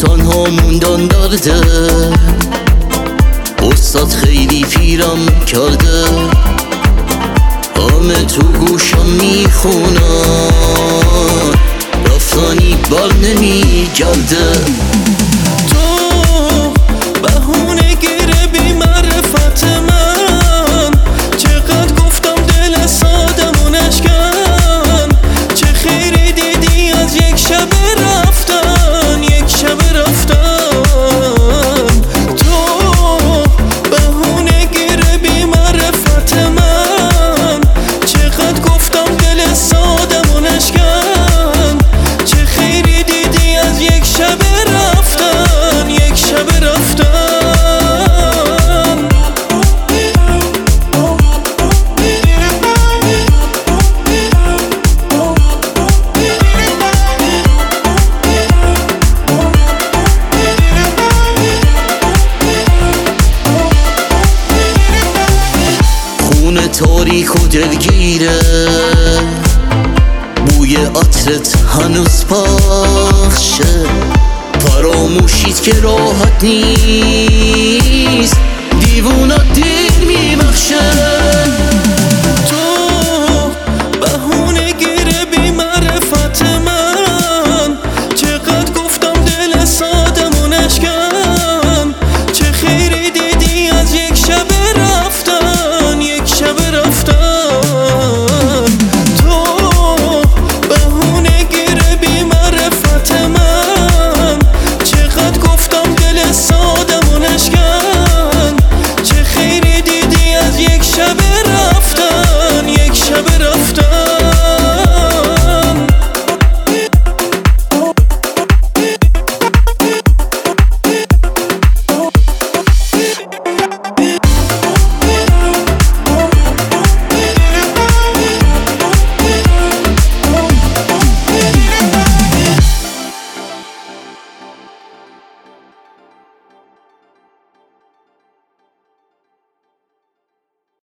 تنها موندن درده، استاد خیلی پیرم کرده، همه تو گوشم میخونن رفتنی بر نمیگرده. تو بهونه گیره بی معرفت من، چقدر گفتم دل سادمو نشکن، چه خیری دیدی از یک شب رفتن، یک شب رفتن. تو بهونه گیره بی معرفت من، چقدر گفتم دل سادمو نشکن، چه خیری دیدی از یک شب رفتن، یک شب رفتن. خونه تاریک و دلگیره، بوی عطرت هنوز پخشه، فراموشیت که راحت نیست، دیوونت